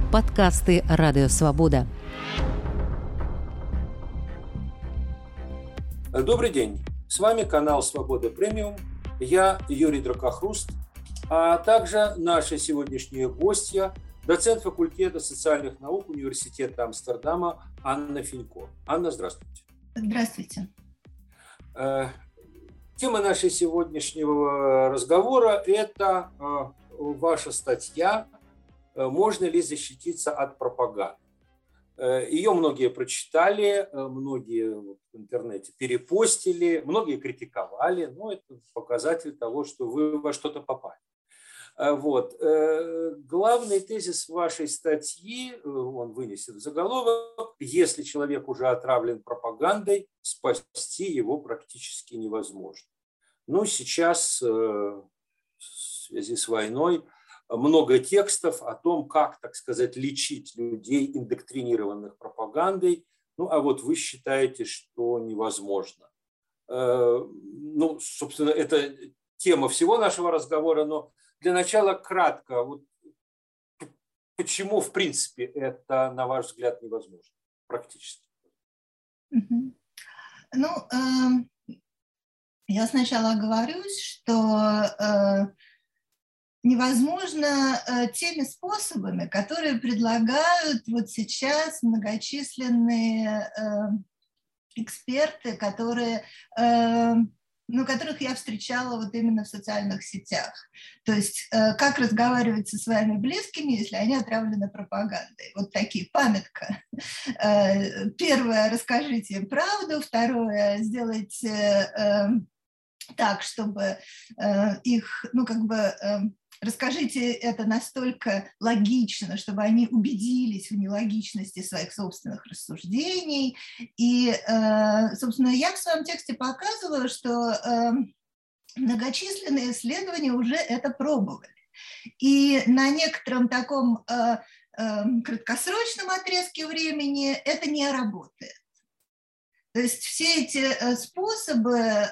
Подкасты «Радио Свобода». Добрый день. С вами канал «Свобода Премиум». Я Юрий Дракохруст, а также наши сегодняшние гостья, доцент факультета социальных наук Университета Амстердама Анна Финько. Анна, здравствуйте. Здравствуйте. Тема нашего сегодняшнего разговора – это ваша статья «Можно ли защититься от пропаганды?». Ее многие прочитали, многие в интернете перепостили, многие критиковали, но это показатель того, что вы во что-то попали. Вот. Главный тезис вашей статьи, он вынесен в заголовок: если человек уже отравлен пропагандой, спасти его практически невозможно. Ну, сейчас в связи с войной много текстов о том, как, так сказать, лечить людей, индоктринированных пропагандой. Ну, а вот вы считаете, что невозможно. Ну, собственно, это тема всего нашего разговора, но для начала кратко. Вот почему, в принципе, это, на ваш взгляд, невозможно практически? Ну, я сначала оговорюсь, что невозможно теми способами, которые предлагают вот сейчас многочисленные эксперты, которых я встречала вот именно в социальных сетях. То есть как разговаривать со своими близкими, если они отравлены пропагандой. Вот такие, памятка. Первое, расскажите им правду. Второе, сделайте так, чтобы их, расскажите это настолько логично, чтобы они убедились в нелогичности своих собственных рассуждений. И, собственно, я в своем тексте показываю, что многочисленные исследования уже это пробовали. И на некотором таком краткосрочном отрезке времени это не работает. То есть все эти способы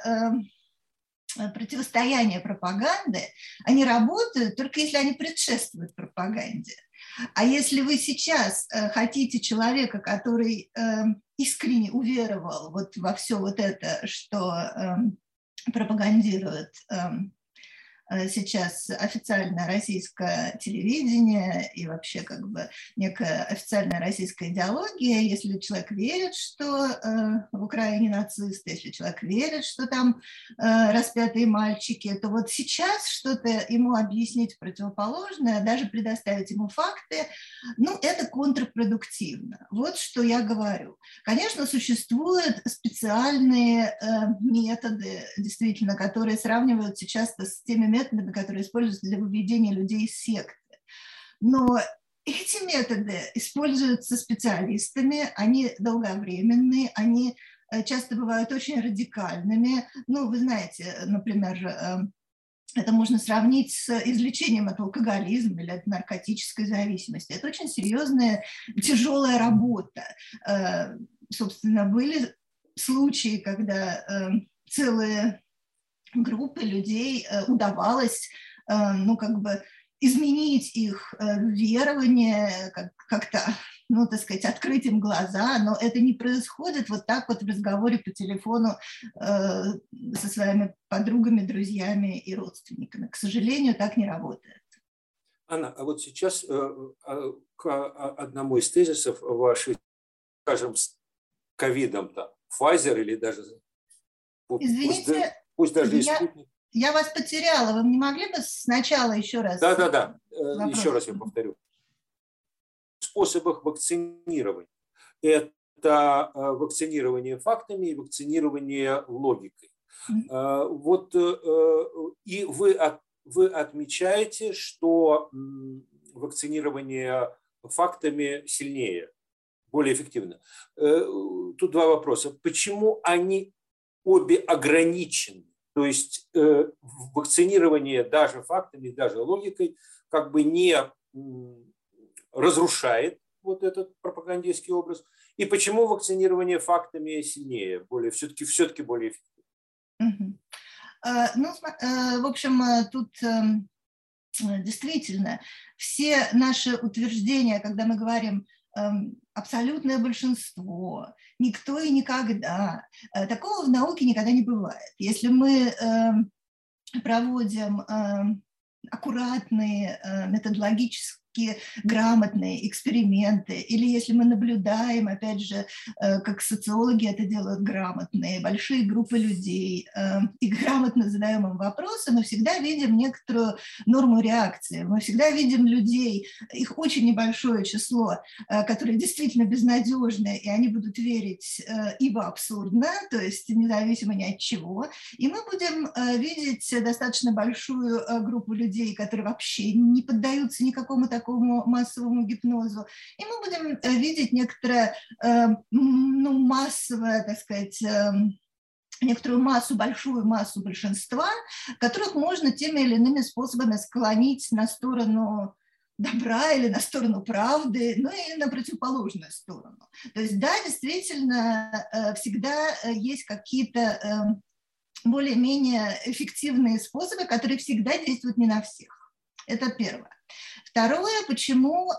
противостояния пропаганды, они работают только если они предшествуют пропаганде. А если вы сейчас хотите человека, который искренне уверовал вот во все вот это, что пропагандирует сейчас официальное российское телевидение и вообще как бы некая официальная российская идеология, если человек верит, что в Украине нацисты, если человек верит, что там распятые мальчики, то вот сейчас что-то ему объяснить противоположное, даже предоставить ему факты, это контрпродуктивно. Вот что я говорю. Конечно, существуют специальные методы, действительно, которые сравнивают сейчас с теми методами, которые используются для выведения людей из секты. Но эти методы используются специалистами, они долговременные, они часто бывают очень радикальными. Вы знаете, например, это можно сравнить с излечением от алкоголизма или от наркотической зависимости. Это очень серьезная, тяжелая работа. Собственно, были случаи, когда целые группы людей удавалось изменить их верование, как-то, открыть им глаза, но это не происходит вот так вот в разговоре по телефону со своими подругами, друзьями и родственниками. К сожалению, так не работает. Анна, а вот сейчас к одному из тезисов вашей, скажем, с ковидом-то, Pfizer или даже... Извините, пусть даже и спутник. Я вас потеряла. Вы не могли бы сначала еще раз? Да. Еще раз я повторю. В способах вакцинирования. Это вакцинирование фактами и вакцинирование логикой. Вот и вы отмечаете, что вакцинирование фактами сильнее, более эффективно. Тут два вопроса. Почему они обе ограничены? То есть вакцинирование даже фактами, даже логикой как бы не разрушает вот этот пропагандистский образ. И почему вакцинирование фактами сильнее, все-таки более эффективно? В общем, тут действительно, все наши утверждения, когда мы говорим абсолютное большинство, никто и никогда, такого в науке никогда не бывает. Если мы проводим аккуратные, методологически грамотные эксперименты, или если мы наблюдаем, опять же, как социологи это делают грамотные, большие группы людей, и грамотно задаем им вопросы, мы всегда видим некоторую норму реакции, мы всегда видим людей, их очень небольшое число, которые действительно безнадежны, и они будут верить ибо абсурдно, то есть независимо ни от чего, и мы будем видеть достаточно большую группу людей, которые вообще не поддаются никакому такому массовому гипнозу. И мы будем видеть некоторое, массовое, так сказать, некоторую массу, большую массу большинства, которых можно теми или иными способами склонить на сторону добра или на сторону правды, ну и на противоположную сторону. То есть, да, действительно, всегда есть какие-то более-менее эффективные способы, которые всегда действуют не на всех. Это первое. Второе, почему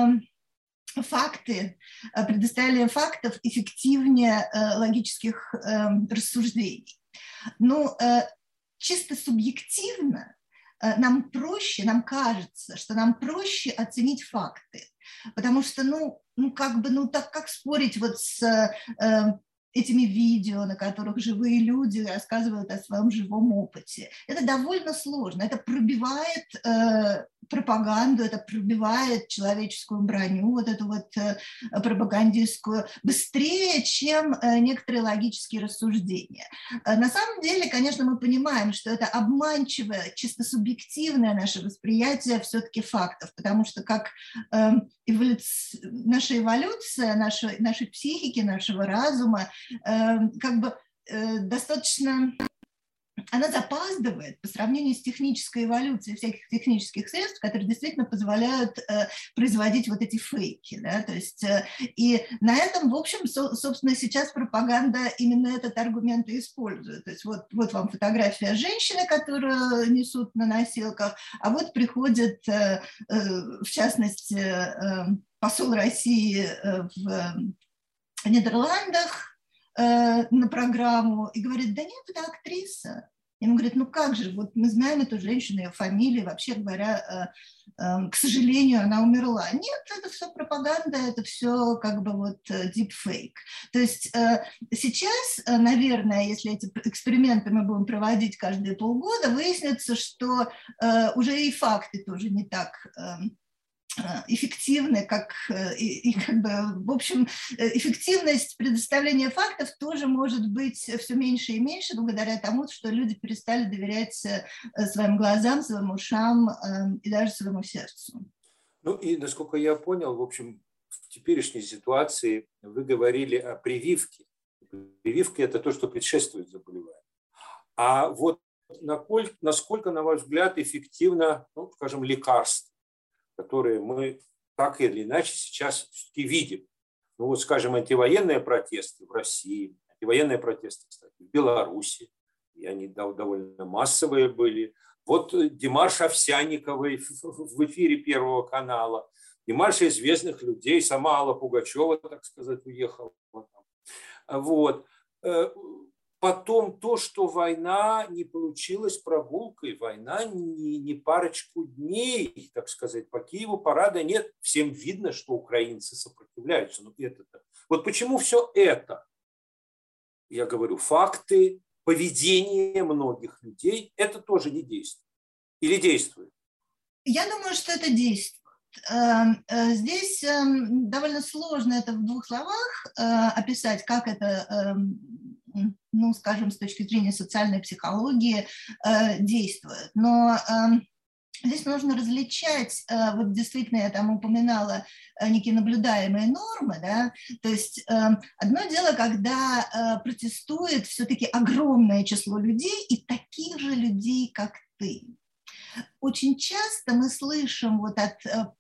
предоставление фактов эффективнее логических рассуждений. Ну, чисто субъективно нам кажется, что нам проще оценить факты, потому что, так как спорить вот с этими видео, на которых живые люди рассказывают о своем живом опыте. Это довольно сложно, это пробивает пропаганду, это пробивает человеческую броню, вот эту вот пропагандистскую, быстрее, чем некоторые логические рассуждения. На самом деле, конечно, мы понимаем, что это обманчивое, чисто субъективное наше восприятие все-таки фактов, потому что как наша эволюция, нашей психики, нашего разума, достаточно... Она запаздывает по сравнению с технической эволюцией всяких технических средств, которые действительно позволяют производить вот эти фейки. Да? То есть, и на этом, в общем, собственно, сейчас пропаганда именно этот аргумент и использует. То есть вот вам фотография женщины, которую несут на носилках, а вот приходит, в частности, посол России в Нидерландах на программу и говорит: да нет, это актриса. Ему говорят: ну как же, вот мы знаем эту женщину, ее фамилию, вообще говоря, к сожалению, она умерла. Нет, это все пропаганда, это все как бы вот deepfake. То есть сейчас, наверное, если эти эксперименты мы будем проводить каждые полгода, выяснится, что уже и факты тоже не так эффективны, в общем, эффективность предоставления фактов тоже может быть все меньше и меньше благодаря тому, что люди перестали доверять своим глазам, своим ушам и даже своему сердцу. Ну и, насколько я понял, в общем, в теперешней ситуации вы говорили о прививке. Прививка – это то, что предшествует заболеванию. А вот насколько, на ваш взгляд, эффективно, скажем, лекарство, которые мы так или иначе сейчас все-таки видим. Ну вот, скажем, антивоенные протесты в России, антивоенные протесты, кстати, в Беларуси, и они довольно массовые были. Вот демарш Овсянниковой в эфире Первого канала, демарш известных людей, сама Алла Пугачева, так сказать, уехала. Вот. Потом то, что война не получилась прогулкой, война не парочку дней, так сказать, по Киеву парада нет. Всем видно, что украинцы сопротивляются. Вот почему все это, я говорю, факты, поведение многих людей, это тоже не действует? Или действует? Я думаю, что это действует. Здесь довольно сложно это в двух словах описать, как это, скажем, с точки зрения социальной психологии действует. Но здесь нужно различать, вот действительно я там упоминала некие наблюдаемые нормы, да, то есть одно дело, когда протестует все-таки огромное число людей и таких же людей, как ты. очень часто мы слышим вот от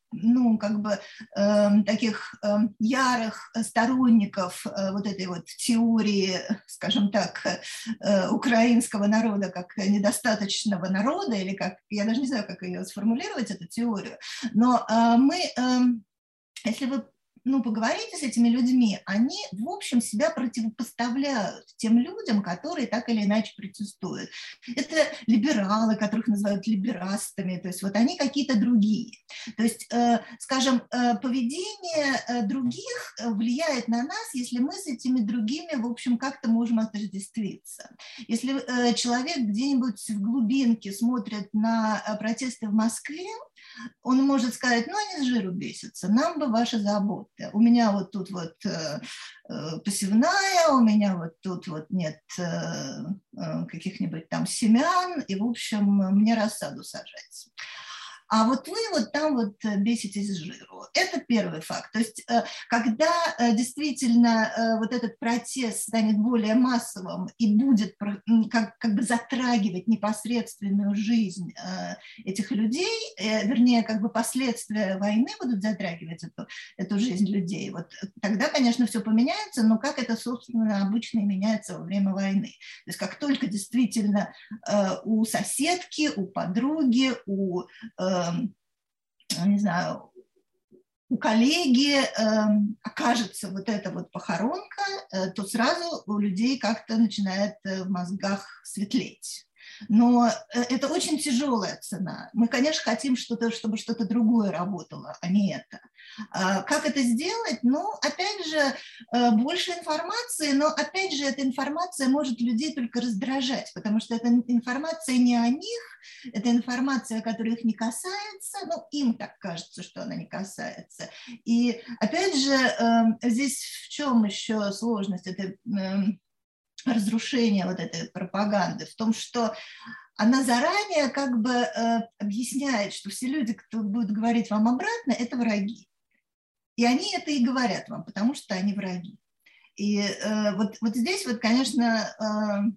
таких ярых сторонников вот этой вот теории, скажем так, украинского народа как недостаточного народа, или как, я даже не знаю, как ее сформулировать, эту теорию, но если вы поговорите с этими людьми, они, в общем, себя противопоставляют тем людям, которые так или иначе протестуют. Это либералы, которых называют либерастами, то есть вот они какие-то другие. То есть, скажем, поведение других влияет на нас, если мы с этими другими, в общем, как-то можем отождествиться. Если человек где-нибудь в глубинке смотрит на протесты в Москве, он может сказать, они с жиру бесятся, нам бы ваши заботы. У меня вот тут вот посевная, у меня вот тут вот нет каких-нибудь там семян, и, в общем, мне рассаду сажать. А вот вы вот там вот беситесь с жиру. Это первый факт. То есть когда действительно вот этот протест станет более массовым и будет как бы затрагивать непосредственную жизнь этих людей, вернее, как бы последствия войны будут затрагивать эту жизнь людей, вот тогда, конечно, все поменяется, но как это, собственно, обычно и меняется во время войны. То есть как только действительно у соседки, у подруги, не знаю, у коллеги окажется вот эта вот похоронка, то сразу у людей как-то начинает в мозгах светлеть. Но это очень тяжелая цена. Мы, конечно, хотим чтобы что-то другое работало, а не это. Как это сделать? Опять же, больше информации, но, опять же, эта информация может людей только раздражать, потому что эта информация не о них, это информация, которая их не касается, им так кажется, что она не касается. И, опять же, здесь в чем еще сложность этой разрушение вот этой пропаганды, в том, что она заранее как бы объясняет, что все люди, кто будет говорить вам обратно, это враги. И они это и говорят вам, потому что они враги. И вот здесь вот, конечно,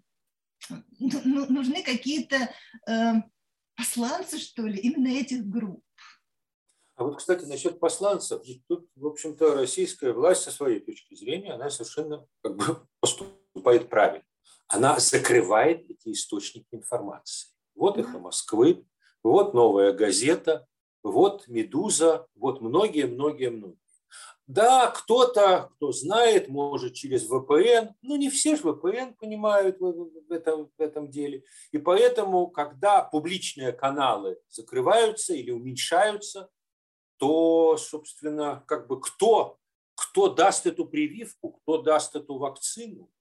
нужны какие-то посланцы, что ли, именно этих групп. А вот, кстати, насчет посланцев, тут, в общем-то, российская власть со своей точки зрения, она совершенно как бы поступает правильно. Она закрывает эти источники информации. Вот «Эхо Москвы», вот «Новая газета», вот «Медуза», вот многие. Да, кто-то, кто знает, может через VPN, но не все же VPN понимают в этом деле. И поэтому, когда публичные каналы закрываются или уменьшаются, то, собственно, как бы кто даст эту прививку, кто даст эту вакцину?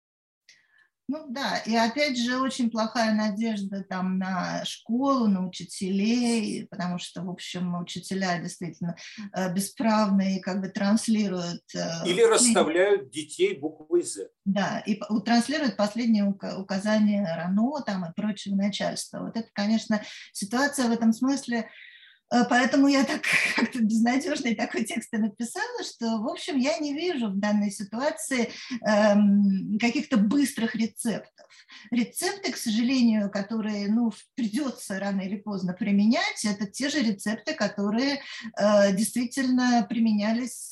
Да, и опять же очень плохая надежда там на школу, на учителей, потому что, в общем, учителя действительно бесправные и как бы транслируют... Или расставляют детей буквой «З». Да, и транслируют последние указания РАНО там и прочего начальства. Вот это, конечно, ситуация в этом смысле... Поэтому я так как-то безнадежный такой текст написала, что, в общем, я не вижу в данной ситуации каких-то быстрых рецептов. Рецепты, к сожалению, которые придется рано или поздно применять, это те же рецепты, которые действительно применялись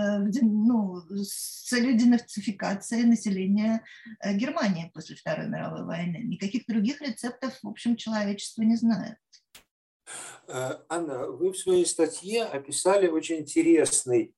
с целью денацификации населения Германии после Второй мировой войны. Никаких других рецептов, в общем, человечество не знает. Анна, вы в своей статье описали очень интересный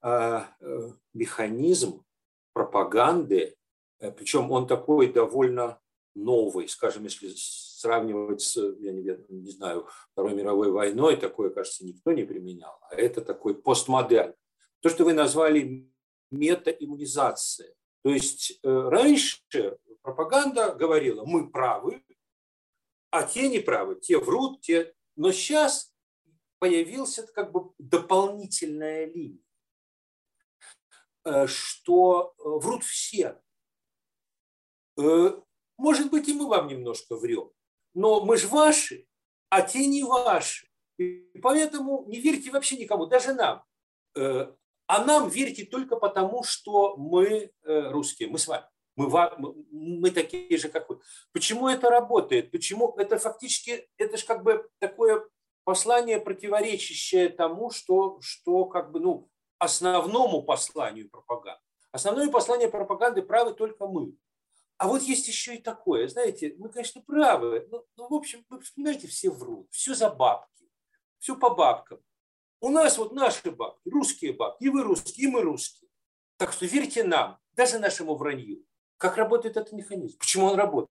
механизм пропаганды, причем он такой довольно новый, скажем, если сравнивать с, я не знаю, Второй мировой войной, такое, кажется, никто не применял, а это такой постмодерн. То, что вы назвали метаиммунизацией. То есть раньше пропаганда говорила, мы правы, а те не правы, те врут, те... Но сейчас появилась как бы дополнительная линия, что врут все. Может быть, и мы вам немножко врем, но мы же ваши, а те не ваши. И поэтому не верьте вообще никому, даже нам. А нам верьте только потому, что мы русские, мы с вами. мы такие же, как вы. Почему это работает? Почему это фактически, это же как бы такое послание, противоречащее тому, что как бы, ну, основному посланию пропаганды. Основное послание пропаганды правы только мы. А вот есть еще и такое, знаете, мы, конечно, правы, но в общем, вы понимаете, все врут, все за бабки, все по бабкам. У нас вот наши бабки, русские бабки, и вы русские, и мы русские. Так что верьте нам, даже нашему вранью. Как работает этот механизм? Почему он работает?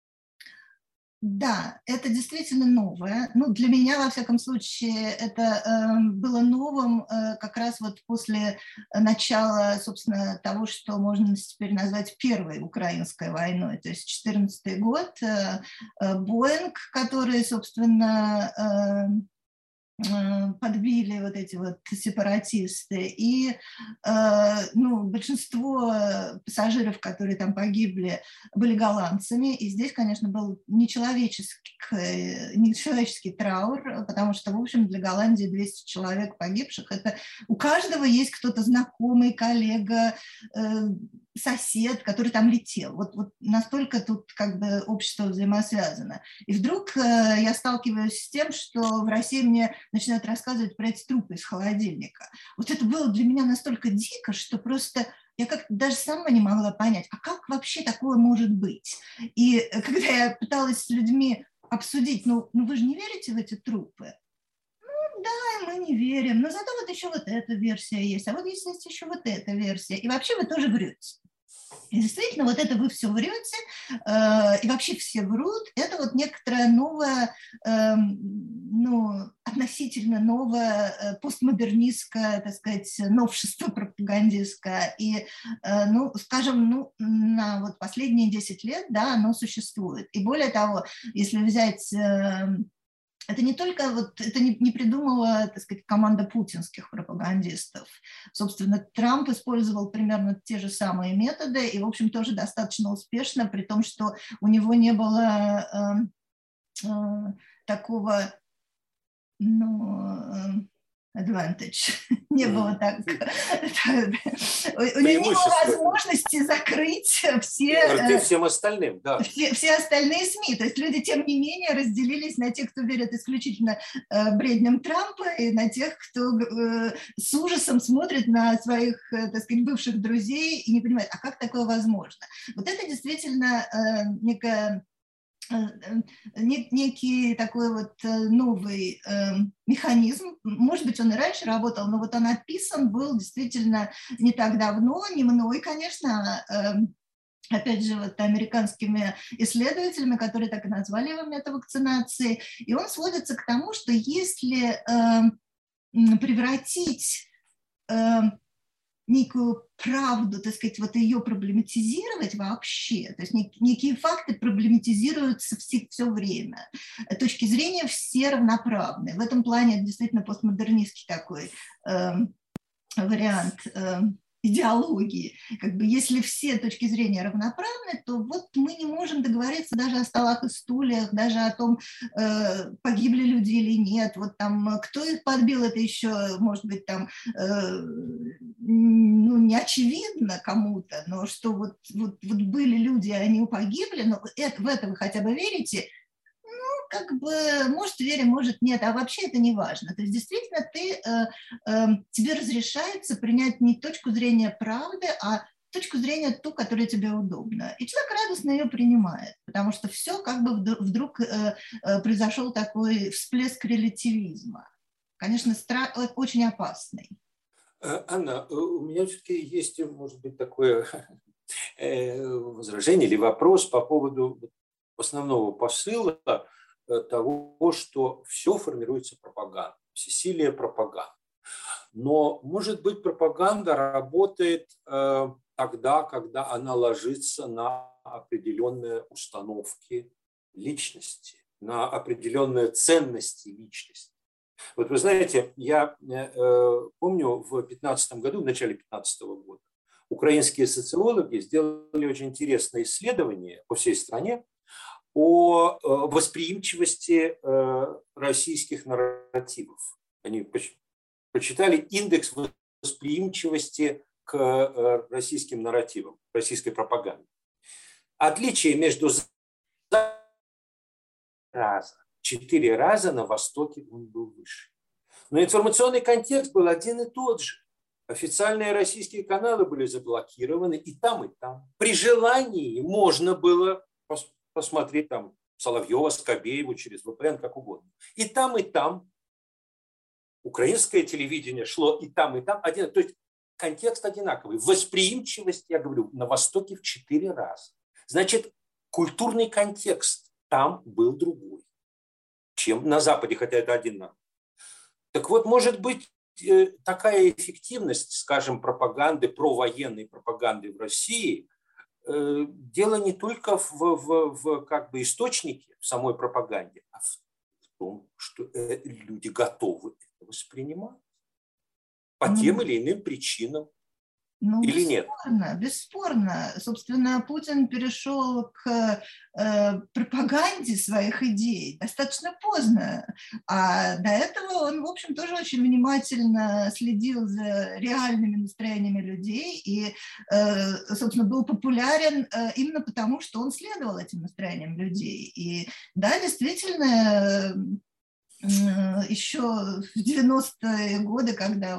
Да, это действительно новое. Ну, для меня, во всяком случае, это было новым как раз вот после начала, собственно, того, что можно теперь назвать Первой украинской войной. То есть 2014 год, Боинг, который, собственно, подбили вот эти вот сепаратисты, и ну, большинство пассажиров, которые там погибли, были голландцами, и здесь, конечно, был нечеловеческий траур, потому что, в общем, для Голландии 200 человек погибших, это у каждого есть кто-то знакомый, коллега, сосед, который там летел. Вот настолько тут как бы общество взаимосвязано. И вдруг я сталкиваюсь с тем, что в России мне начинают рассказывать про эти трупы из холодильника. Вот это было для меня настолько дико, что просто я как-то даже сама не могла понять, а как вообще такое может быть? И когда я пыталась с людьми обсудить, ну вы же не верите в эти трупы? Да, мы не верим, но зато вот еще вот эта версия есть, а вот есть еще вот эта версия. И вообще вы тоже врете. И действительно, вот это вы все врете, и вообще все врут, это вот некоторое новое, ну, относительно новое постмодернистское, так сказать, новшество пропагандистское. И, ну, скажем, ну, на вот последние 10 лет, да, оно существует. И более того, если взять... Это не только, вот, это не придумала, так сказать, команда путинских пропагандистов. Собственно, Трамп использовал примерно те же самые методы и, в общем, тоже достаточно успешно, при том, что у него не было такого, ну, advantage. Не было так. У него не было возможности закрыть все... Рты всем остальным, да. Все остальные СМИ. То есть люди, тем не менее, разделились на тех, кто верит исключительно бредням Трампа, и на тех, кто с ужасом смотрит на своих, так сказать, бывших друзей и не понимает, а как такое возможно? Вот это действительно некий такой вот новый механизм. Может быть, он и раньше работал, но вот он описан был действительно не так давно, не мной, конечно, опять же, вот американскими исследователями, которые так и назвали его метавакцинацией. И он сводится к тому, что если превратить некую правду, так сказать, вот ее проблематизировать вообще, то есть некие факты проблематизируются все время. Точки зрения все равноправны. В этом плане это действительно постмодернистский такой вариант идеологии. Как бы если все точки зрения равноправны, то вот мы не можем договориться даже о столах и стульях, даже о том, погибли люди или нет. Вот там, кто их подбил, это еще, может быть, там, ну, не очевидно кому-то, но что вот были люди, они погибли, но в это вы хотя бы верите, как бы, может, верим, может, нет, а вообще это не важно. То есть действительно тебе разрешается принять не точку зрения правды, а точку зрения ту, которая тебе удобна. И человек радостно ее принимает, потому что все как бы вдруг произошел такой всплеск релятивизма. Конечно, очень опасный. Анна, у меня все-таки есть, может быть, такое возражение или вопрос по поводу основного посыла того, что все формируется пропагандой, всесилие пропаганды. Но, может быть, пропаганда работает тогда, когда она ложится на определенные установки личности, на определенные ценности личности. Вот вы знаете, я помню в 2015 году, в начале 2015 года, украинские социологи сделали очень интересное исследование по всей стране о восприимчивости российских нарративов. Они почитали индекс восприимчивости к российским нарративам, российской пропаганде. Отличие между 4 раза на Востоке он был выше. Но информационный контекст был один и тот же. Официальные российские каналы были заблокированы и там, и там. При желании можно было посмотреть там Соловьева, Скобееву через VPN, как угодно. И там украинское телевидение шло и там, один. То есть контекст одинаковый. Восприимчивость, я говорю, на Востоке в 4 раза. Значит, культурный контекст там был другой, чем на Западе, хотя это один народ. Так вот, может быть, такая эффективность, скажем, пропаганды, провоенной пропаганды в России, дело не только в как бы источнике, в самой пропаганде, а в том, что люди готовы это воспринимать по тем или иным причинам. Ну, или бесспорно, нет? Бесспорно. Собственно, Путин перешел к пропаганде своих идей достаточно поздно. А до этого он, в общем, тоже очень внимательно следил за реальными настроениями людей и, собственно, был популярен именно потому, что он следовал этим настроениям людей. И да, действительно, еще в 90-е годы, когда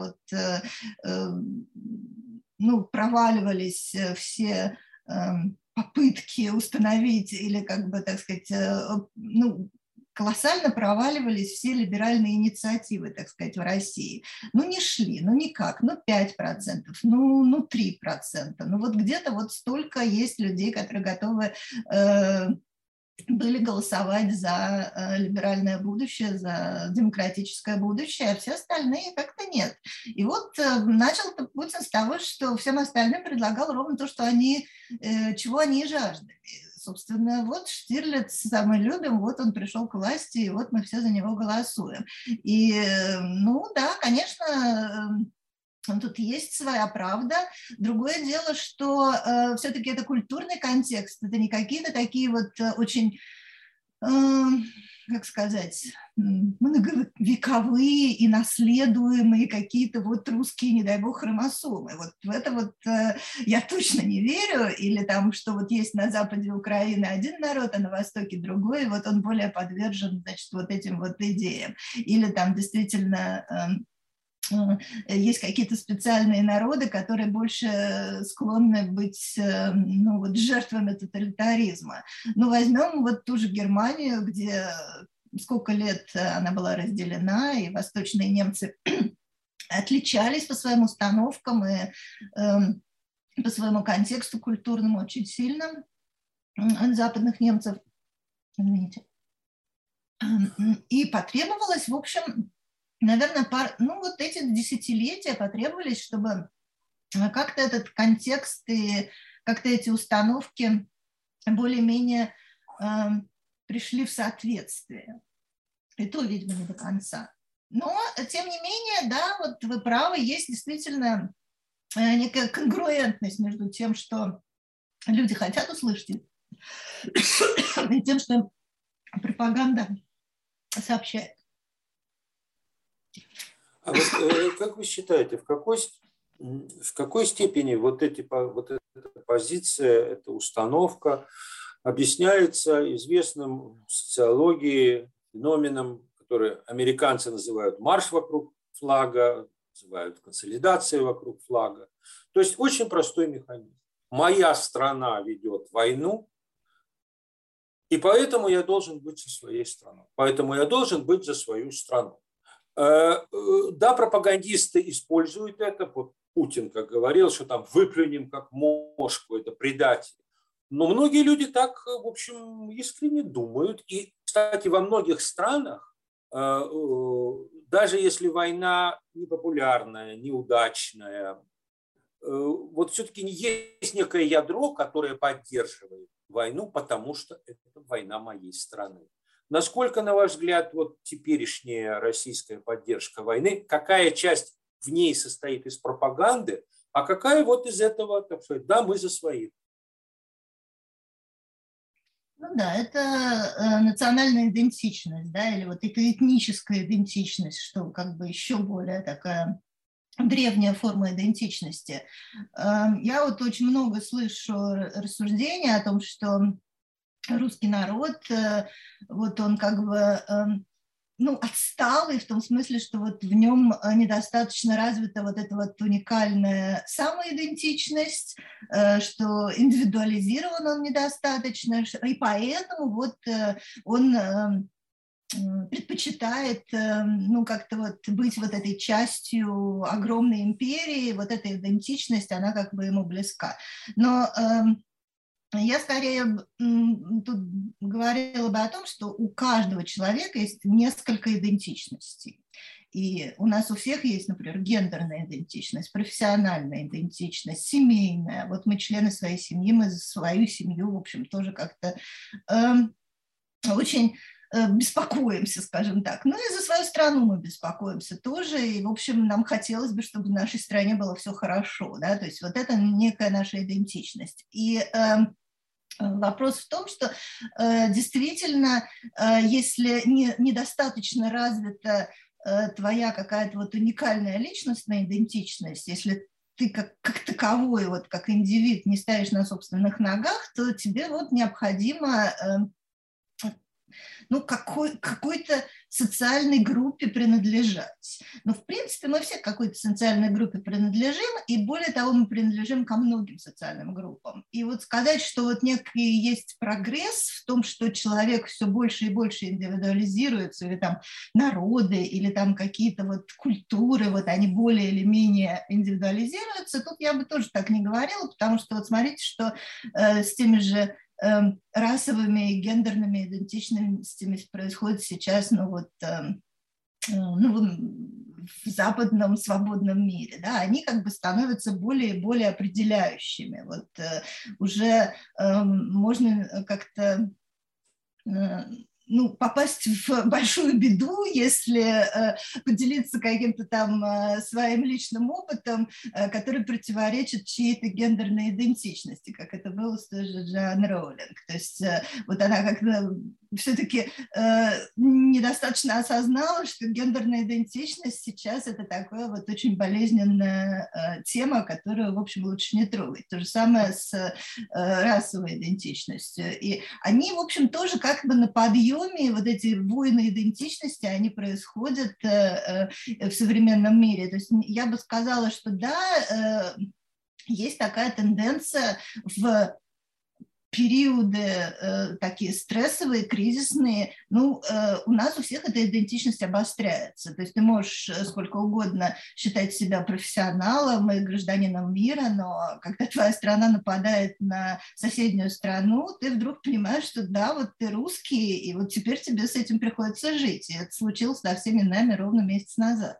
проваливались все попытки установить или, как бы, так сказать, колоссально проваливались все либеральные инициативы, так сказать, в России. Не шли, никак, 5%, 3%. Вот где-то вот столько есть людей, которые готовы были голосовать за либеральное будущее, за демократическое будущее, а все остальные как-то нет. И вот начал Путин с того, что всем остальным предлагал ровно то, что чего они и жаждали. Собственно, вот Штирлиц мы любим, вот он пришел к власти, и вот мы все за него голосуем. И, да, конечно, тут есть своя правда. Другое дело, что все-таки это культурный контекст, это не какие-то такие вот очень, как сказать, многовековые и наследуемые какие-то вот русские, не дай бог, хромосомы. Вот в это я точно не верю. Или там, что вот есть на западе Украины один народ, а на востоке другой, вот он более подвержен, значит, вот этим вот идеям. Или там действительно есть какие-то специальные народы, которые больше склонны быть жертвами тоталитаризма. Возьмем вот ту же Германию, где сколько лет она была разделена, и восточные немцы отличались по своим установкам и по своему контексту культурному очень сильно от западных немцев. Извините. И потребовалось, в общем, наверное, эти десятилетия потребовались, чтобы как-то этот контекст и как-то эти установки более-менее пришли в соответствие. И то, видимо, не до конца. Но, тем не менее, да, вот вы правы, есть действительно некая конгруентность между тем, что люди хотят услышать, и тем, что пропаганда сообщает. А вот как вы считаете, в какой степени вот эта позиция, эта установка объясняется известным в социологии феноменом, который американцы называют марш вокруг флага, называют консолидацией вокруг флага? То есть очень простой механизм. Моя страна ведет войну, и поэтому я должен быть со своей страной. Поэтому я должен быть за свою страну. Да, пропагандисты используют это. Вот Путин, как говорил, что там выплюнем как мошку, это предатель. Но многие люди так, в общем, искренне думают. И, кстати, во многих странах, даже если война непопулярная, неудачная, вот все-таки есть некое ядро, которое поддерживает войну, потому что это война моей страны. Насколько, на ваш взгляд, вот теперешняя российская поддержка войны, какая часть в ней состоит из пропаганды, а какая вот из этого, так сказать, да, мы за своих? Да, это национальная идентичность, да, или вот эта этническая идентичность, что как бы еще более такая древняя форма идентичности. Я вот очень много слышу рассуждений о том, что русский народ, вот он как бы отсталый в том смысле, что вот в нем недостаточно развита вот эта вот уникальная самоидентичность, что индивидуализирован он недостаточно, и поэтому вот он предпочитает, как-то вот быть вот этой частью огромной империи, вот эта идентичность, она как бы ему близка. Но я скорее тут говорила бы о том, что у каждого человека есть несколько идентичностей. И у нас у всех есть, например, гендерная идентичность, профессиональная идентичность, семейная. Вот мы члены своей семьи, мы за свою семью, в общем, тоже как-то очень беспокоимся, скажем так. Ну и за свою страну мы беспокоимся тоже. И, в общем, нам хотелось бы, чтобы в нашей стране было все хорошо. Да? То есть вот это некая наша идентичность. И вопрос в том, что действительно, если недостаточно развита твоя какая-то вот уникальная личностная идентичность, если ты как таковой, вот как индивид не стоишь на собственных ногах, то тебе вот необходимо какой-то социальной группе принадлежать. Но, в принципе, мы все к какой-то социальной группе принадлежим, и более того, мы принадлежим ко многим социальным группам. И вот сказать, что вот некий есть прогресс в том, что человек все больше и больше индивидуализируется, или там народы, или там какие-то вот культуры, вот они более или менее индивидуализируются, тут я бы тоже так не говорила, потому что вот смотрите, что с теми же расовыми и гендерными идентичностями происходит сейчас в западном свободном мире. Да, они как бы становятся более и более определяющими. Вот уже можно как-то попасть в большую беду, если поделиться каким-то там своим личным опытом, который противоречит чьей-то гендерной идентичности, как это было с той же Джоан Роулинг. То есть вот она как-то все-таки недостаточно осознала, что гендерная идентичность сейчас это такая вот очень болезненная тема, которую, в общем, лучше не трогать. То же самое с расовой идентичностью. И они, в общем, тоже как бы на подъеме, вот эти войны идентичности, они происходят в современном мире. То есть я бы сказала, что да, есть такая тенденция в периоды такие стрессовые, кризисные, у нас у всех эта идентичность обостряется. То есть ты можешь сколько угодно считать себя профессионалом и гражданином мира, но когда твоя страна нападает на соседнюю страну, ты вдруг понимаешь, что да, вот ты русский, и вот теперь тебе с этим приходится жить. И это случилось со всеми нами ровно месяц назад.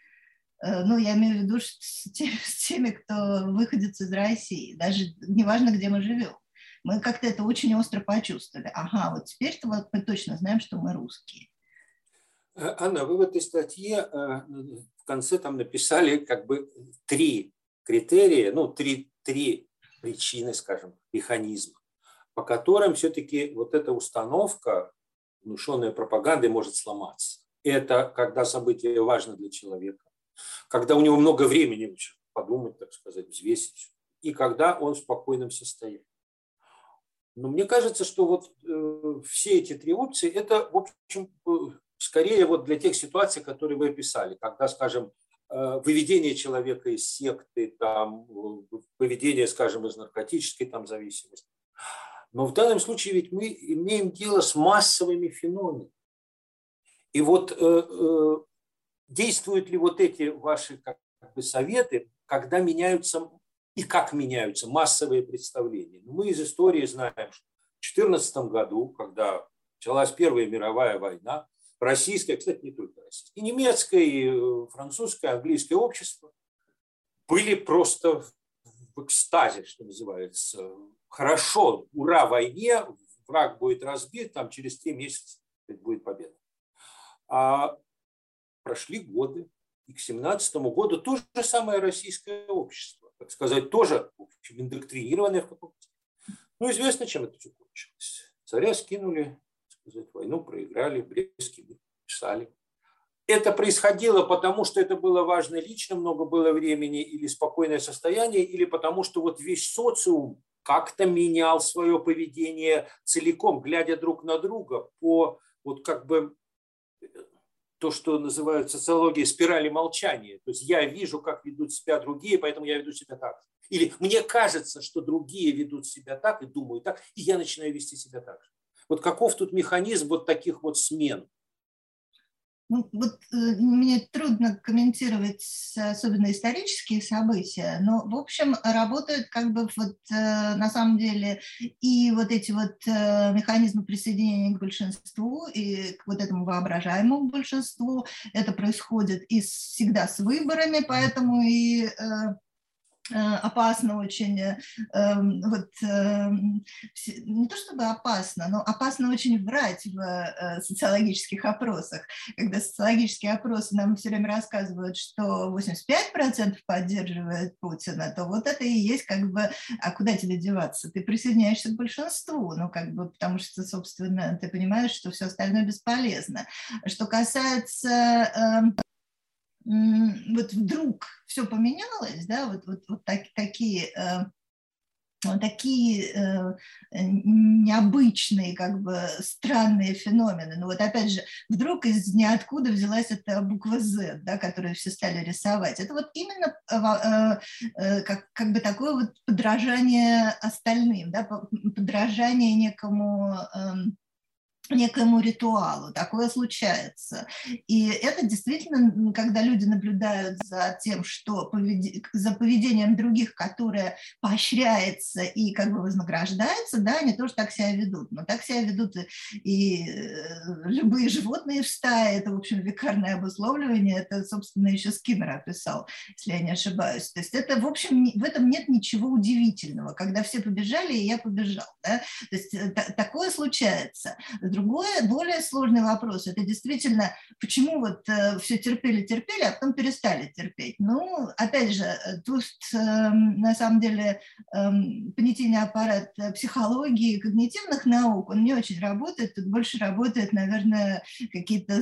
Я имею в виду с теми, кто выходит из России, даже неважно, где мы живем. Мы как-то это очень остро почувствовали. Ага, вот теперь-то вот мы точно знаем, что мы русские. Анна, вы в этой статье в конце там написали как бы 3 критерия, 3 причины, скажем, механизма, по которым все-таки вот эта установка, внушенная пропагандой, может сломаться. Это когда событие важно для человека, когда у него много времени подумать, так сказать, взвесить, и когда он в спокойном состоянии. Но мне кажется, что вот все эти 3 опции, это, в общем, скорее вот для тех ситуаций, которые вы описали, когда, скажем, выведение человека из секты, там, выведение, скажем, из наркотической там, зависимости. Но в данном случае ведь мы имеем дело с массовыми феноменами. И вот действуют ли вот эти ваши как бы советы, когда меняются и как меняются массовые представления? Мы из истории знаем, что в 2014 году, когда началась Первая мировая война, российское, кстати, не только российское, и немецкое, и французское, английское общество были просто в экстазе, что называется. Хорошо, ура войне, враг будет разбит, там через 3 месяца будет победа. А прошли годы, и к 2017 году то же самое российское общество, так сказать, тоже, в общем, индоктринированное в каком-то смысле. Известно, чем это все кончилось. Царя скинули, так сказать, войну проиграли, Брестский мир подписали. это происходило потому, что это было важно лично, много было времени, или спокойное состояние, или потому, что вот весь социум как-то менял свое поведение целиком, глядя друг на друга по вот как бы то, что называют социологией спирали молчания. То есть я вижу, как ведут себя другие, поэтому я веду себя так. Или мне кажется, что другие ведут себя так и думают так, и я начинаю вести себя так же. Вот каков тут механизм вот таких вот смен? Ну, вот мне трудно комментировать особенно исторические события, но, в общем, работают как бы вот на самом деле и вот эти вот механизмы присоединения к большинству и к вот этому воображаемому большинству. Это происходит и всегда с выборами, поэтому и опасно очень, вот, не то чтобы опасно, но опасно очень врать в социологических опросах. Когда социологические опросы нам все время рассказывают, что 85% поддерживает Путина, то вот это и есть как бы, а куда тебе деваться? Ты присоединяешься к большинству, ну как бы, потому что, собственно, ты понимаешь, что все остальное бесполезно. Что касается вот вдруг все поменялось, да, вот такие необычные, как бы странные феномены. Но вот опять же, вдруг из ниоткуда взялась эта буква Z, да, которую все стали рисовать. Это вот именно как бы такое вот подражание остальным, да, подражание некоему ритуалу. Такое случается. И это действительно, когда люди наблюдают за тем, что за поведением других, которое поощряется и как бы вознаграждается, да, они тоже так себя ведут. Но так себя ведут и любые животные в стае. Это, в общем, векарное обусловливание. Это, собственно, еще Скиннер описал, если я не ошибаюсь. То есть это, в общем, в этом нет ничего удивительного. Когда все побежали, и я побежал. Да? То есть такое случается. Другой, более сложный вопрос, это действительно, почему вот все терпели, а потом перестали терпеть. Ну, опять же, тут на самом деле понятийный аппарат психологии и когнитивных наук, он не очень работает, тут больше работает, наверное, какие-то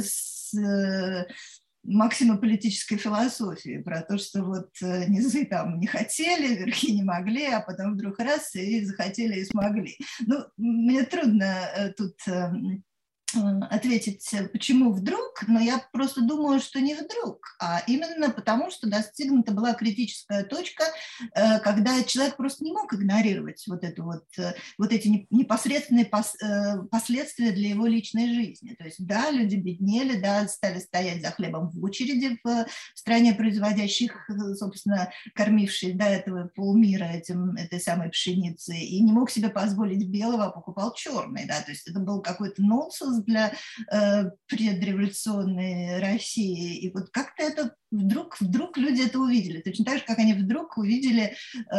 максимум политической философии, про то, что вот низы там не хотели, верхи не могли, а потом вдруг раз и захотели и смогли. Ну, мне трудно тут ответить, почему вдруг, но я просто думаю, что не вдруг, а именно потому, что достигнута была критическая точка, когда человек просто не мог игнорировать вот эти непосредственные последствия для его личной жизни. То есть, да, люди беднели, да, стали стоять за хлебом в очереди в стране, производящих, собственно, кормившей до этого полмира этой самой пшеницей, и не мог себе позволить белого, а покупал черный, да, то есть это был какой-то нонсенс для предреволюционной России. И вот как-то это вдруг люди это увидели. Точно так же, как они вдруг увидели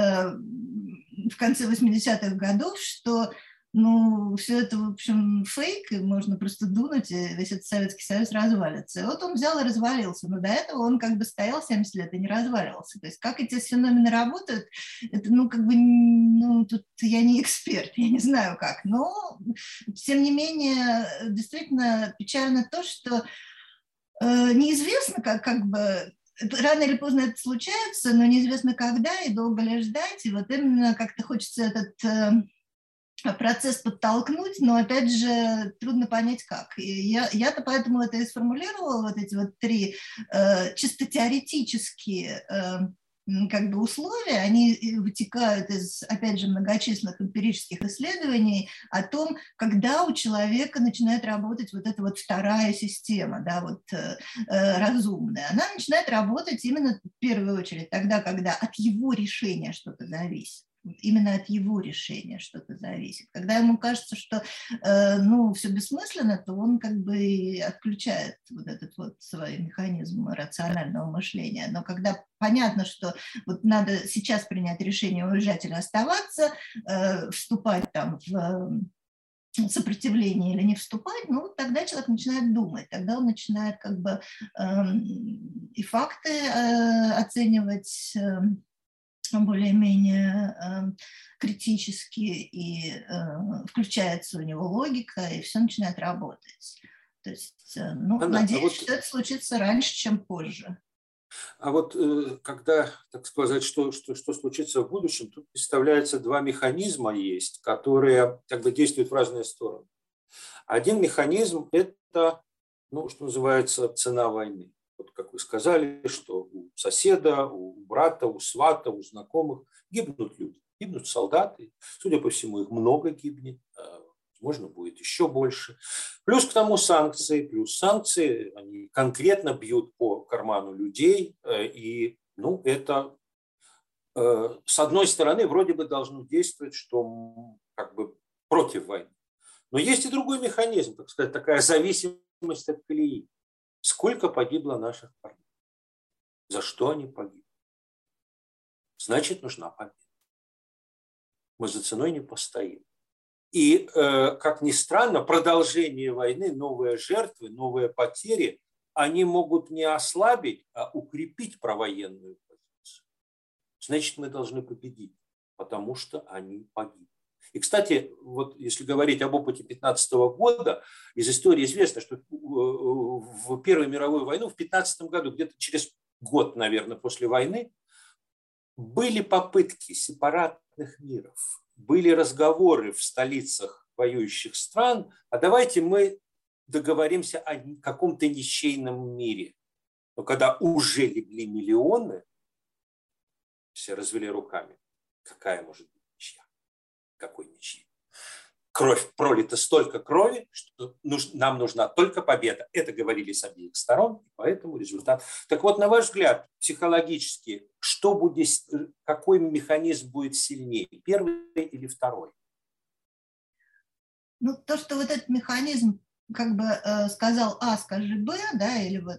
в конце 80-х годов, что ну, все это, в общем, фейк, и можно просто дунуть, и весь этот Советский Союз развалится. И вот он взял и развалился, но до этого он как бы стоял 70 лет и не разваливался. То есть как эти феномены работают, это, ну, как бы, ну, тут я не эксперт, я не знаю как, но, тем не менее, действительно печально то, что неизвестно, как бы, рано или поздно это случается, но неизвестно когда и долго ли ждать, и вот именно как-то хочется этот процесс подтолкнуть, но, опять же, трудно понять, как. И я-то поэтому это и сформулировала, вот эти вот три чисто теоретические как бы условия, они вытекают из, опять же, многочисленных эмпирических исследований о том, когда у человека начинает работать вот эта вот вторая система, да, вот разумная. Она начинает работать именно в первую очередь тогда, когда от его решения что-то зависит. Именно от его решения что-то зависит. Когда ему кажется, что ну, все бессмысленно, то он как бы отключает вот этот вот свой механизм рационального мышления. Но когда понятно, что вот надо сейчас принять решение, уезжать или оставаться, вступать там в сопротивление или не вступать, ну, тогда человек начинает думать, тогда он начинает как бы и факты оценивать более-менее критически, и включается у него логика, и все начинает работать. То есть, надеюсь, что это случится раньше, чем позже. А вот когда, так сказать, что случится в будущем, тут представляется два механизма есть, которые как бы действуют в разные стороны. Один механизм – это, что называется, цена войны. Вот как вы сказали, что у соседа, у брата, у свата, у знакомых гибнут люди, гибнут солдаты. Судя по всему, их много гибнет, возможно, будет еще больше. Плюс к тому санкции. Плюс санкции, они конкретно бьют по карману людей. И, это, с одной стороны, вроде бы должно действовать, что как бы против войны. Но есть и другой механизм, так сказать, такая зависимость от колеи. Сколько погибло наших парней? За что они погибли? Значит, нужна победа. Мы за ценой не постоим. И, как ни странно, продолжение войны, новые жертвы, новые потери, они могут не ослабить, а укрепить провоенную позицию. Значит, мы должны победить, потому что они погибли. И, кстати, вот если говорить об опыте 15 года, из истории известно, что в Первую мировую войну в 15 году, где-то через год, наверное, после войны, были попытки сепаратных миров, были разговоры в столицах воюющих стран, а давайте мы договоримся о каком-то ничейном мире. Но когда уже легли миллионы, все развели руками. Какая может быть ничья? Какой ничьи? Кровь пролита, столько крови, что нам нужна только победа. Это говорили с обеих сторон, и поэтому результат. Так вот, на ваш взгляд, психологически, что будет, какой механизм будет сильнее, первый или второй? То, что вот этот механизм как бы сказал А, скажи Б, да, или вот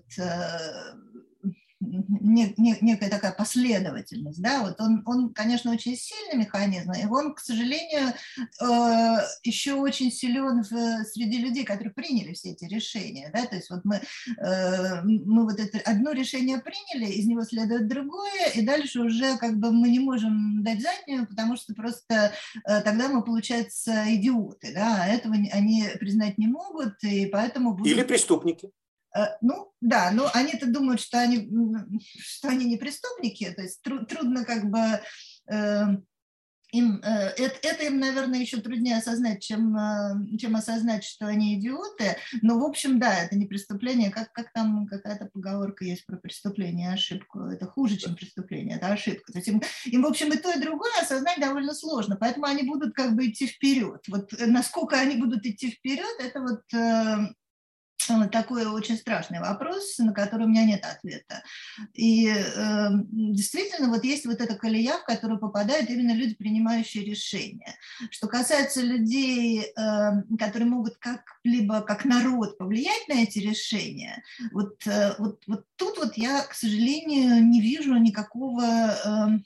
некая такая последовательность, да, вот он, конечно, очень сильный механизм, и он, к сожалению, еще очень силен среди людей, которые приняли все эти решения, да, то есть вот мы вот это одно решение приняли, из него следует другое, и дальше уже как бы мы не можем дать заднюю, потому что просто тогда мы, получается, идиоты, да, а этого они признать не могут, и поэтому будут... Или преступники. Да, но они-то думают, что они не преступники, то есть трудно как бы это им, наверное, еще труднее осознать, чем осознать, что они идиоты, но, в общем, да, это не преступление, как там какая-то поговорка есть про преступление и ошибку, это хуже, чем преступление, это ошибка, то есть им, в общем, и то, и другое осознать довольно сложно, поэтому они будут как бы идти вперед, вот насколько они будут идти вперед, это вот... такой очень страшный вопрос, на который у меня нет ответа. И действительно, вот есть вот эта колея, в которую попадают именно люди, принимающие решения. Что касается людей, которые могут как-либо, как народ, повлиять на эти решения, вот тут вот я, к сожалению, не вижу никакого...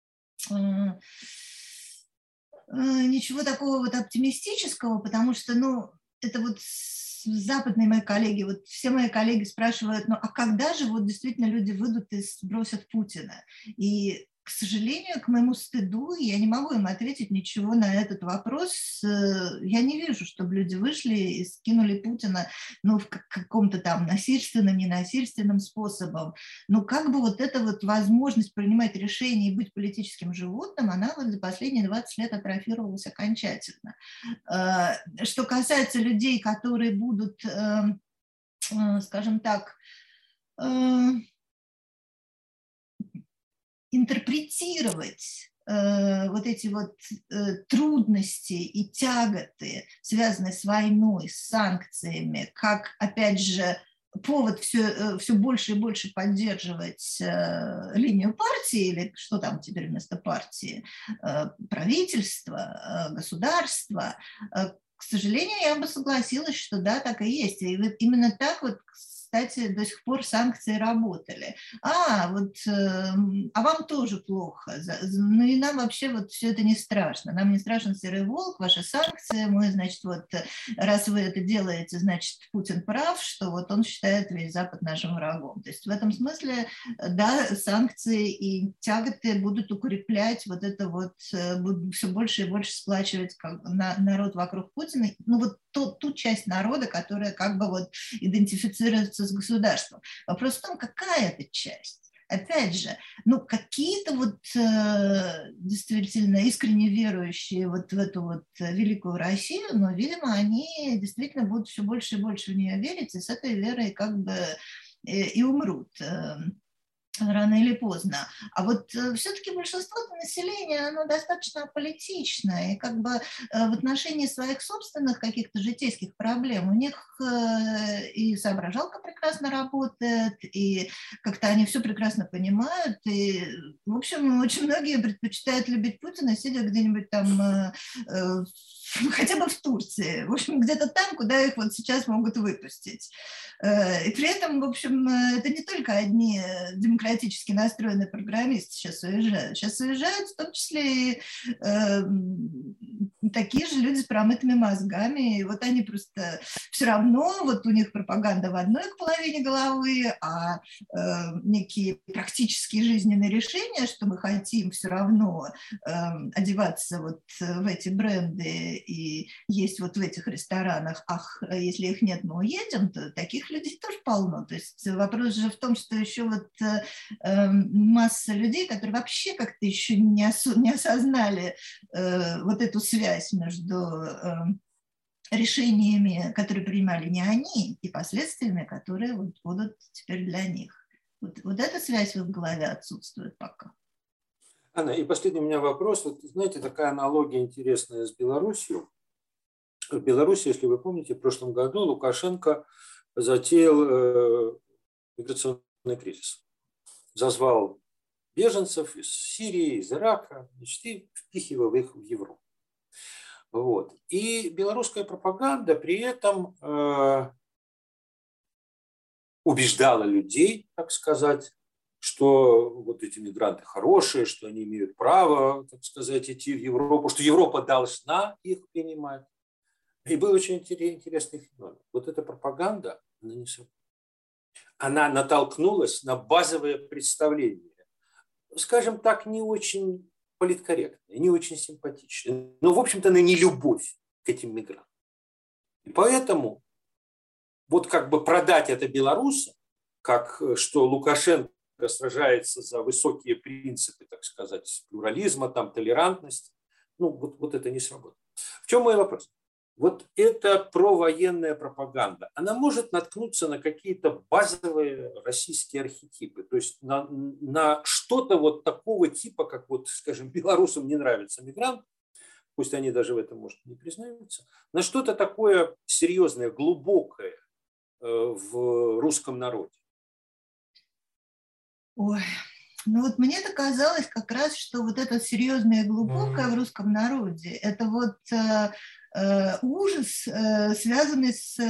ничего такого вот оптимистического, потому что, это вот западные мои коллеги, вот все мои коллеги спрашивают, а когда же вот действительно люди выйдут и сбросят Путина? И, к сожалению, к моему стыду, я не могу им ответить ничего на этот вопрос. Я не вижу, чтобы люди вышли и скинули Путина, в каком-то там насильственном, ненасильственным способом. Но как бы вот эта вот возможность принимать решения и быть политическим животным, она вот за последние 20 лет атрофировалась окончательно. Что касается людей, которые будут, скажем так, интерпретировать вот эти вот трудности и тяготы, связанные с войной, с санкциями, как, опять же, повод все больше и больше поддерживать линию партии, или что там теперь вместо партии, правительства, государства, к сожалению, я бы согласилась, что да, так и есть. И вот именно так вот, кстати, до сих пор санкции работали. А вам тоже плохо. И нам вообще вот все это не страшно. Нам не страшен серый волк, ваши санкции. Мы, значит, вот раз вы это делаете, значит, Путин прав, что вот он считает весь Запад нашим врагом. То есть в этом смысле, да, санкции и тяготы будут укреплять вот это вот, будут все больше и больше сплачивать народ вокруг Путина. Вот ту часть народа, которая как бы вот идентифицируется с государством. Вопрос в том, какая это часть. Опять же, ну, какие-то вот действительно искренне верующие вот в эту вот великую Россию, но, видимо, они действительно будут все больше и больше в нее верить, и с этой верой как бы и умрут рано или поздно. А вот все-таки большинство населения, оно достаточно аполитичное, и как бы в отношении своих собственных каких-то житейских проблем у них и соображалка прекрасно работает, и как-то они все прекрасно понимают, и, в общем, очень многие предпочитают любить Путина, сидя где-нибудь там хотя бы в Турции, в общем, где-то там, куда их вот сейчас могут выпустить. И при этом, в общем, это не только одни демократически настроенные программисты сейчас уезжают. Сейчас уезжают в том числе и такие же люди с промытыми мозгами. И вот они просто все равно, вот у них пропаганда в одной половине головы, а некие практические жизненные решения, что мы хотим все равно одеваться вот в эти бренды и есть вот в этих ресторанах, ах, если их нет, мы уедем, то таких людей тоже полно. То есть вопрос же в том, что еще вот масса людей, которые вообще как-то еще не осознали вот эту связь между решениями, которые принимали не они, и последствиями, которые вот будут теперь для них. Вот эта связь в их голове отсутствует пока. Анна, и последний у меня вопрос. Вот, знаете, такая аналогия интересная с Белоруссией. В Беларуси, если вы помните, в прошлом году Лукашенко затеял миграционный кризис. Зазвал беженцев из Сирии, из Ирака, и впихивал их в Европу. Вот. И белорусская пропаганда при этом убеждала людей, так сказать, что вот эти мигранты хорошие, что они имеют право, так сказать, идти в Европу, что Европа должна их принимать. И был очень интересный феномен. Вот эта пропаганда, она натолкнулась на базовое представление, скажем так, не очень политкорректное, не очень симпатичное, но, в общем-то, на нелюбовь к этим мигрантам. И поэтому вот как бы продать это белорусам, как что Лукашенко сражается за высокие принципы, так сказать, плюрализма, там, толерантности, ну, вот это не сработало. В чем мой вопрос? Вот эта провоенная пропаганда, она может наткнуться на какие-то базовые российские архетипы, то есть на что-то вот такого типа, как вот, скажем, белорусам не нравится мигрант, пусть они даже в этом, может, не признаются, на что-то такое серьезное, глубокое в русском народе. Ой, ну вот мне-то казалось как раз, что вот это серьезное и глубокое в русском народе, это вот ужас, связанный с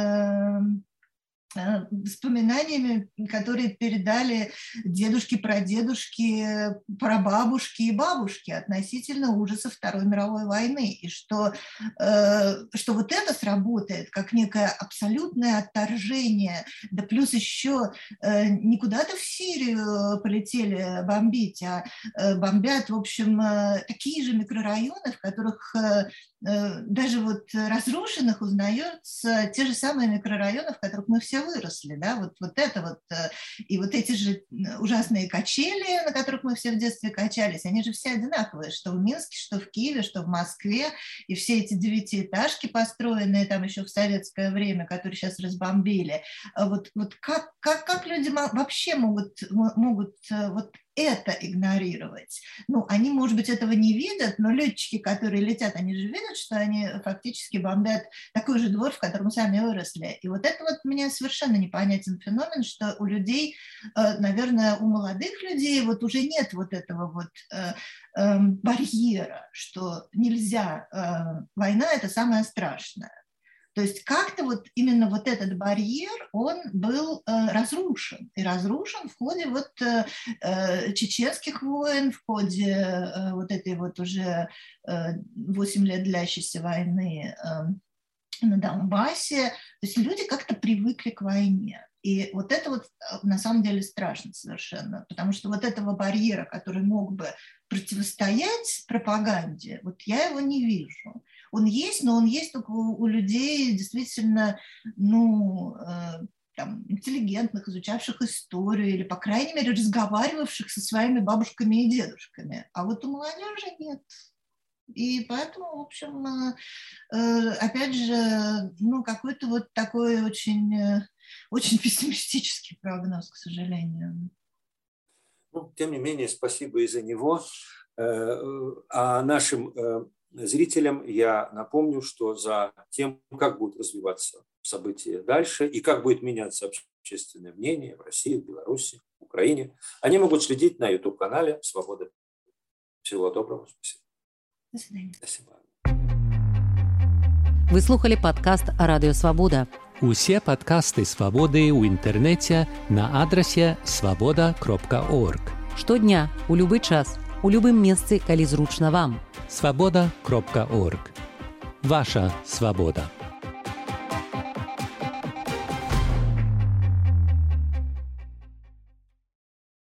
вспоминаниями, которые передали дедушки, прадедушки, прабабушки и бабушки относительно ужасов Второй мировой войны. И что вот это сработает как некое абсолютное отторжение, да плюс еще не куда-то в Сирию полетели бомбить, а бомбят, в общем, такие же микрорайоны, в которых даже вот разрушенных узнаются те же самые микрорайоны, в которых мы все выросли, да, вот это вот, и вот эти же ужасные качели, на которых мы все в детстве качались, они же все одинаковые, что в Минске, что в Киеве, что в Москве, и все эти девятиэтажки, построенные там еще в советское время, которые сейчас разбомбили, вот как люди вообще могут вот это игнорировать. Ну, они, может быть, этого не видят, но летчики, которые летят, они же видят, что они фактически бомбят такой же двор, в котором сами выросли. И вот это вот мне совершенно непонятен феномен, что у людей, наверное, у молодых людей вот уже нет вот этого вот барьера, что нельзя, война – это самое страшное. То есть как-то вот именно вот этот барьер, он был разрушен. И разрушен в ходе вот чеченских войн, в ходе вот этой вот уже 8 лет длящейся войны на Донбассе. То есть люди как-то привыкли к войне. И вот это вот на самом деле страшно совершенно, потому что вот этого барьера, который мог бы противостоять пропаганде, вот я его не вижу. Он есть, но он есть только у людей действительно, интеллигентных, изучавших историю или, по крайней мере, разговаривавших со своими бабушками и дедушками. А вот у молодежи нет. И поэтому, в общем, опять же, какой-то вот такой очень, очень пессимистический прогноз, к сожалению. Тем не менее, спасибо и за него. А нашим зрителям я напомню, что за тем, как будут развиваться события дальше и как будет меняться общественное мнение в России, в Беларуси, в Украине, они могут следить на YouTube-канале «Свобода». Всего доброго. Спасибо. До свидания. Спасибо. Ви слухали падкаст Радіо Свабода. Усе падкасты «Свабоды» ў інтэрнэце на адрасе свабода.орг. Штодня, у любы час, у любым месцы, калі зручна вам. Свабода.орг. Ваша свабода.